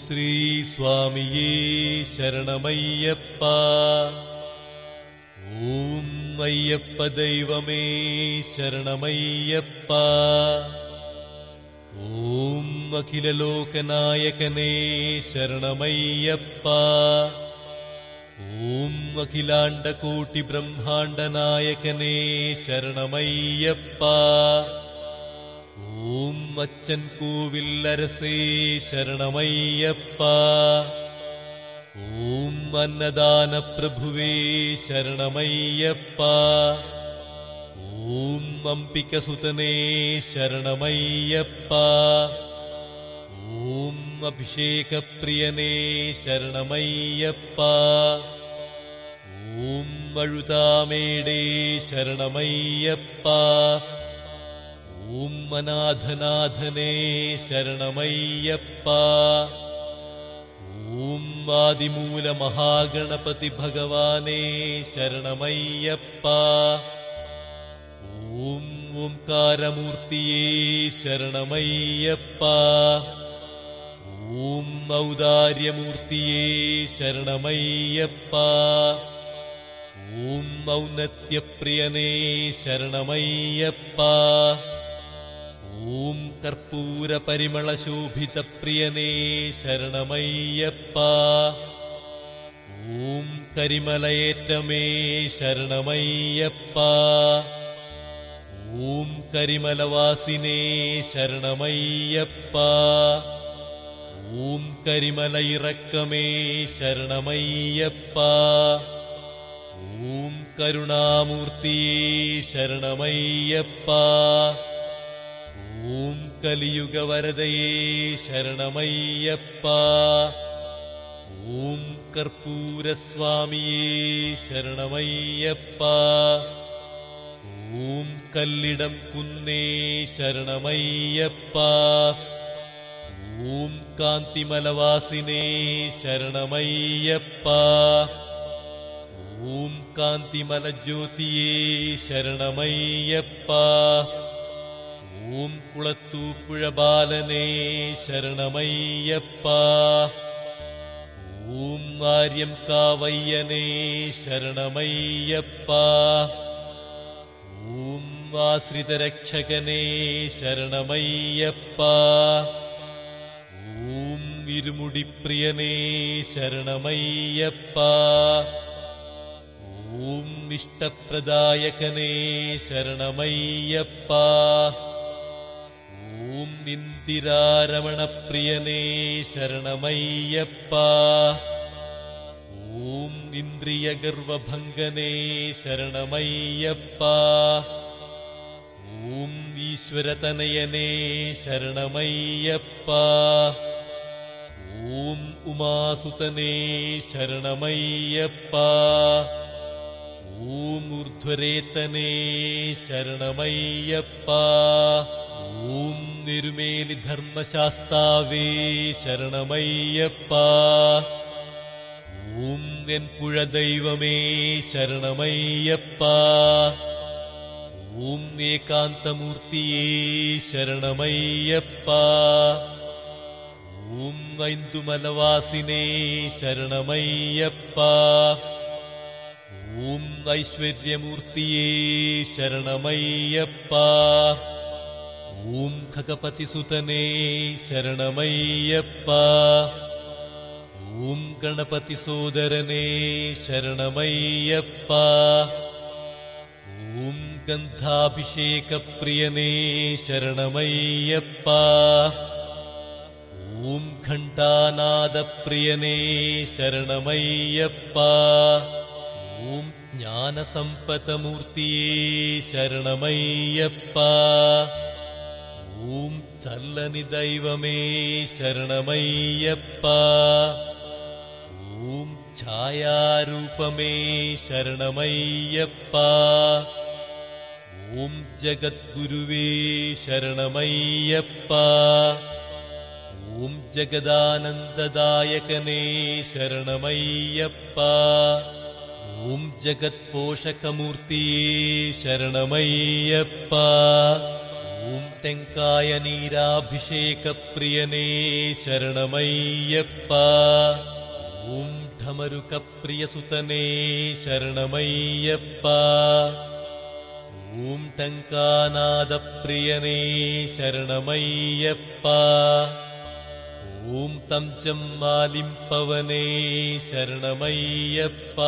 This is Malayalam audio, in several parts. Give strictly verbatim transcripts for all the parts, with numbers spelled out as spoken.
ശ്രീ സ്വാമിയേ ശരണമയ്യപ്പ. ഓം അയ്യപ്പ ദൈവമേ ശരണമയ്യപ്പ. ഓം അഖില ലോകനായകനേ ശരണമയ്യപ്പ. ഓം അഖിലാണ്ടകോട്ടി ബ്രഹ്മാണ്ടനായകനേ ശരണമയ്യപ്പ. ഓം അച്ഛൻ കോവിൽ അരസേ ശരണമയ്യപ്പ. ഓം അന്നദാന പ്രഭുവേ ശരണമയ്യപ്പ. ഓം അംബികസുതനേ ശരണമയ്യപ്പ. ഓം അഭിഷേകപ്രിയനേ ശരണമയ്യപ്പ. ഓം അഴുതാമേടേ ശരണമയ്യപ്പ. ഓം അനാഥനാഥനേ ശരണമയ്യപ്പ. ഓം ആദിമൂല മഹാഗണപതി ഭഗവാനേ ശരണമയ്യപ്പ. ഓം ഓംകാരമൂർത്തിയേ ശരണമയ്യപ്പ. ഓം ഔദാര്യമൂർത്തിയേ ശരണമയ്യപ്പ. ഓം ഔന്നത്യപ്രിയനേ ശരണമയ്യപ്പ. ഓം കർപ്പൂരപരിമളശോഭിതപ്രിയനേ ശരണമയ്യപ്പ. ഓം കരിമലയേറ്റമേ ശരണമയ്യപ്പ. ഓം കരിമലവാസിനേ ശരണമയ്യപ്പ. ഓം കരിമലയിറക്കമേ ശരണമയ്യപ്പ. ഓം കരുണാമൂർത്തിയേ ശരണമയ്യപ്പ. ഓം കലിയുഗവരദയേ ശരണമയ്യപ്പ. ഓം കർപ്പൂരസ്വാമിയേ ശരണമയ്യപ്പ. ഓം കല്ലിടം കുന്നേ ശരണമയ്യപ്പ. ഓം കാന്തിമലവാസിനേ ശരണമയ്യപ്പ. ഓം കാന്തിമലജ്യോതിയേ ശരണമയ്യപ്പ. ഓം കുളത്തൂപ്പുഴബാലനേ ശരണമയ്യപ്പ. ഓം ആര്യം കാവയ്യനേ ശരണമയ്യപ്പ. ഓം ആശ്രിതരക്ഷകനേ ശരണമയ്യപ്പ. ഓം ഇരുമുടിപ്രിയനേ ശരണമയ്യപ്പ. ഓം ഇഷ്ടപ്രദായകനേ ശരണമയ്യപ്പ. ഓം ഇന്ദിരാരമണപ്രിയനേ ശരണമയ്യപ്പ. ഓം ഇന്ദ്രിയഗർവഭംഗനേ ശരണമയ്യപ്പ. ഓം ഈശ്വരതനയനേ ശരണമയ്യപ്പ. ഓം ഉമാസുതനേ ശരണമയ്യപ്പ. ഓം ഊർധ്വരേതനേ ശരണമയ്യപ്പ. ഓം നിരുമേലി ധർമ്മശാസ്താവേ ശരണമയ്യപ്പ. ഓം എൻ പുഴ ദൈവമേ ശരണമയ്യപ്പ. ഓം ഏകാന്തമൂർത്തിയേ ശരണമയ്യപ്പ. ഓം ഐന്ദുമലവാസിനേ ശരണമയ്യപ്പ. ഓം ഐശ്വര്യമൂർത്തിയേ ശരണമയ്യപ്പ. ഓം ഖഗപതിസുതനേ ശരണമയ്യപ്പ. ഓം ഗണപതിസോദരനേ ശരണമയ്യപ്പ. ഓം ഗന്ധാഭിഷേകപ്രിയനേ ശരണമയ്യപ്പ. ഓം ഘണ്ടാനാദപ്രിയനേ ശരണമയ്യപ്പ. ഓം ജ്ഞാനസമ്പതമൂർത്തിയേ ശരണമയ്യപ്പ. ഓം ചല്ലനി ദൈവമേ ശരണമയ്യപ്പ. ഓം ഛായാരൂപമേ ശരണമയ്യപ്പ. ഓം ജഗദ്ഗുരുവേ ശരണമയ്യപ്പ. ഓം ജഗദാനന്ദദായകനേ ശരണമയ്യപ്പ. ഓം ജഗത്പോഷകമൂർത്തിയേ ശരണമയ്യപ്പ. ഓം തെങ്കായ നീരാഭിഷേകപ്രിയനേ ശരണമയ്യപ്പ. ഓം ഢമരുകപ്രിയസുതനേ ശരണമയ്യപ്പ. ഓം ടങ്കാനാദപ്രിയനേ ശരണമയ്യപ്പ. ഓം തം ചമ്മാലിംപവനേ ശരണമയ്യപ്പ.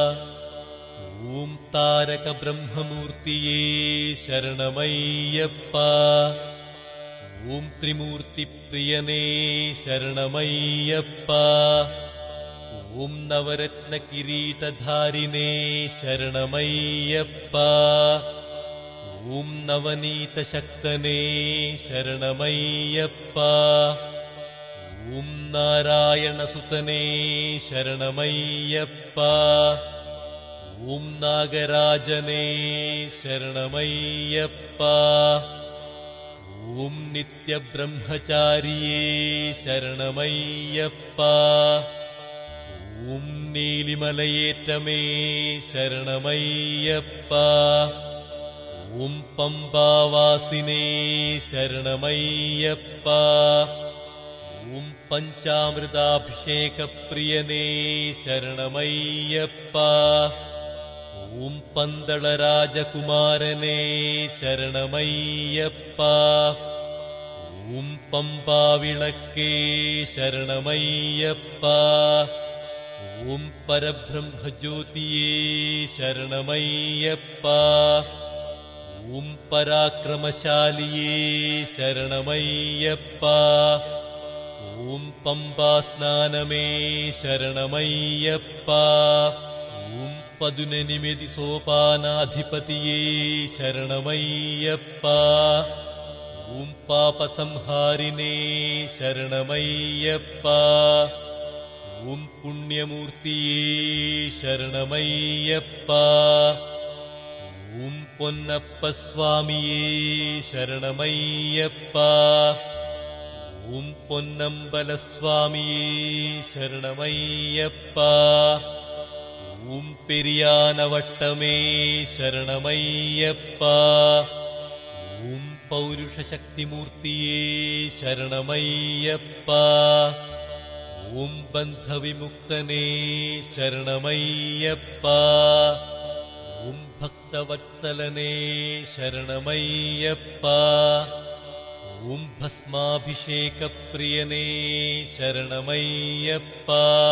ഓം താരകബ്രഹ്മമൂർത്തിയേ ശരണമയ്യപ്പ. ഓം ത്രിമൂർത്തിപ്രിയനേ ശരണമയ്യപ്പ. ഓം നവരത്നകിരീടധാരിണേ ശരണമയ്യപ്പ. ഓം നവനീതശക്തനേ ശരണമയ്യപ്പ. ഓം നാരായണസുതനേ ശരണമയ്യപ്പ. ഓം നാഗരാജനേ ശരണമയ്യപ്പ. ഓം നിത്യബ്രഹ്മചാരിയേ ശരണമയ്യപ്പ. ഓം നീലിമലയേറ്റമേ ശരണമയ്യപ്പ. ഓം പമ്പാവാസിനേ ശരണമയ്യപ്പ. ഓം പഞ്ചാമൃതാഭിഷേകപ്രിയനേ ശരണമയ്യപ്പ. ഓം പന്തളരാജകുമാരനേ ശരണമയ്യപ്പ. ഓം പമ്പാവിളക്കേ ശരണമയ്യപ്പ. ഓം പരബ്രഹ്മജ്യോതിയേ ശരണമയ്യപ്പ. ഓം പരാക്രമശാലിയേ ശരണമയ്യപ്പ. ഓം പമ്പാസ്നാനമേ ശരണമയ്യപ്പ. ഓം പതിനെനിമിതി സോപാനാധിപതിയേ ശരണമയ്യപ്പ. ഓം പാപസംഹാരിണേ ശരണമയ്യപ്പ. ഓം പുണ്യമൂർത്തിയേ ശരണമയ്യപ്പ. ഓം പൊന്നപ്പസ്വാമിയേ ശരണമയ്യപ്പ. ഓം പൊന്നമ്പലസ്വാമിയേ ശരണമയ്യപ്പ. ഓം പെരിയാനവട്ടമേ ശരണമയ്യപ്പ. ഓം പൗരുഷശക്തിമൂർത്തിയേ ശരണമയ്യപ്പ. ഓം ബന്ധവിമുക്തനേ ശരണമയ്യപ്പ. ഓം ഭക്തവത്സലനേ ശരണമയ്യപ്പ. ഓം ഭസ്മാഭിഷേകപ്രിയനേ ശരണമയ്യപ്പ.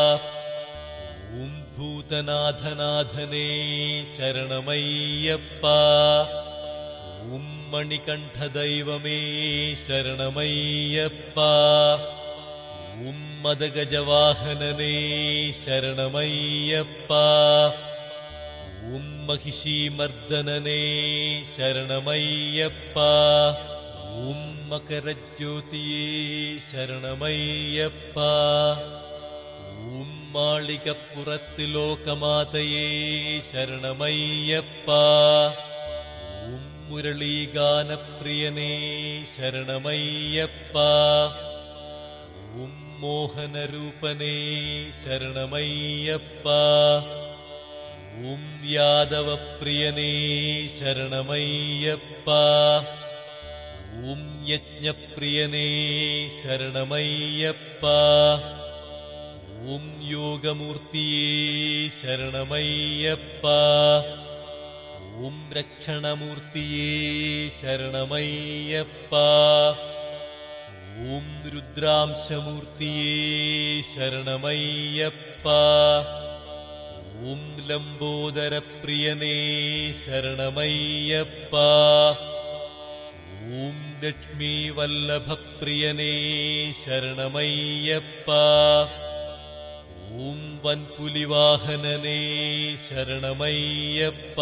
ഓം ഭൂതനാഥനാഥനേ ശരണമയ്യപ്പ. ഓം മണികണ്ഠദൈവമേ ശരണമയ്യപ്പ. ഓം മദഗജവാഹനനേ ശരണമയ്യപ്പ. ഓം മഹിഷീമർദ്ദനനേ ശരണമയ്യപ്പ. ഓം മകരജ്യോതിയേ ശരണമയ്യപ്പ. ഓം മാളികപ്പുറത്ത് ലോകമാതയേ ശരണമയ്യപ്പ. ഓം മുരളീഗാനപ്രിയനേ ശരണമയ്യപ്പ. ഓം മോഹനരൂപനേ ശരണമയ്യപ്പ. ഓം യാദവപ്രിയനേ ശരണമയ്യപ്പ. ഓം യജ്ഞപ്രിയനേ ശരണമയ്യപ്പ. ഓം യോഗമൂർത്തിയേ ശരണമയ്യപ്പ. ഓം രക്ഷണമൂർത്തിയേ ശരണമയ്യപ്പ. ഓം രുദ്രാംശമൂർത്തിയേ ശരണമയ്യപ്പ. ഓം ലംബോദരപ്രിയനേ ശരണമയ്യപ്പ. ഓം ലക്ഷ്മീവല്ലഭപ്രിയനേ ശരണമയ്യപ്പ. ഓം വൻപുലിവാഹനനേ ശരണമയ്യപ്പ.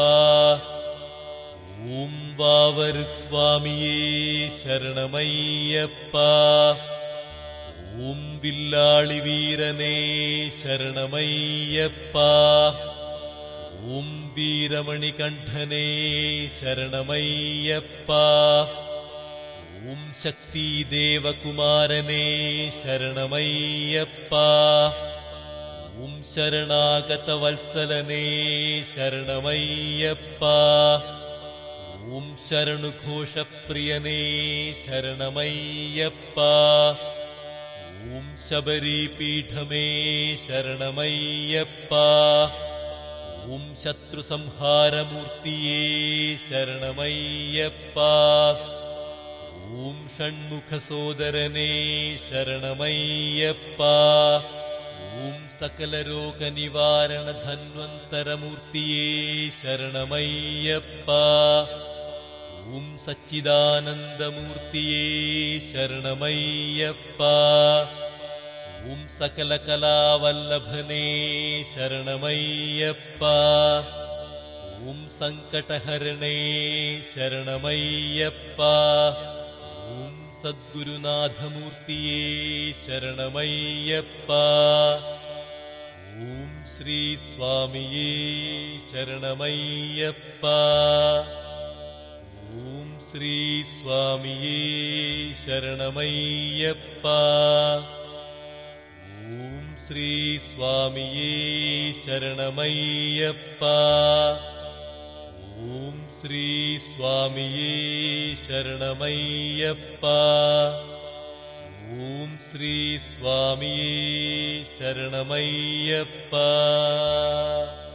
ഓം വാവരുസ്വാമിയേ ശരണമയ്യപ്പ. ഓം വില്ലാളിവീരനേ ശരണമയ്യപ്പ. ഓം വീരമണികണ്ഠനേ ശരണമയ്യപ്പ. ഓം ശക്തിദേവകുമാരനേ ശരണമയ്യപ്പ. ഓം ശരണാഗതവത്സലനേ ശരണമയ്യപ്പ. ഓം ശരണുഘോഷപ്രിയനേ ശരണമയ്യപ്പ. ഓം ശബരീപീഠമേ ശരണമയ്യപ്പ. ഓം ശത്രുസംഹാരമൂർത്തിയേ ശരണമയ്യപ്പ. ഓം ഷൺമുഖസോദരനേ ശരണമയ്യപ്പ. ഓം സകലരോഗനിവാരണധന്വന്തരമൂർത്തിയേ ശരണമയ്യപ്പ. ഓം സച്ചിദാനന്ദമൂർത്തിയേ ശരണമയ്യപ്പ. ഓം സകലകലാവല്ലഭനേ ശരണമയ്യപ്പ. ഓം സങ്കടഹരണേ ശരണമയ്യപ്പ. ഓം സദ്ഗുരുനാഥമൂർത്തിയേ ശരണമയ്യപ്പ. ഓം ശ്രീ സ്വാമിയേ ശരണമയ്യപ്പ. ഓം ശ്രീ സ്വാമിയേ ശരണമയ്യപ്പ. ഓം ശ്രീ സ്വാമിയേ ശരണമയ്യപ്പ. ഓം ശ്രീ സ്വാമിയേ ശരണമയ്യപ്പ. ഓം ശ്രീ സ്വാമിയേ ശരണമയ്യപ്പ.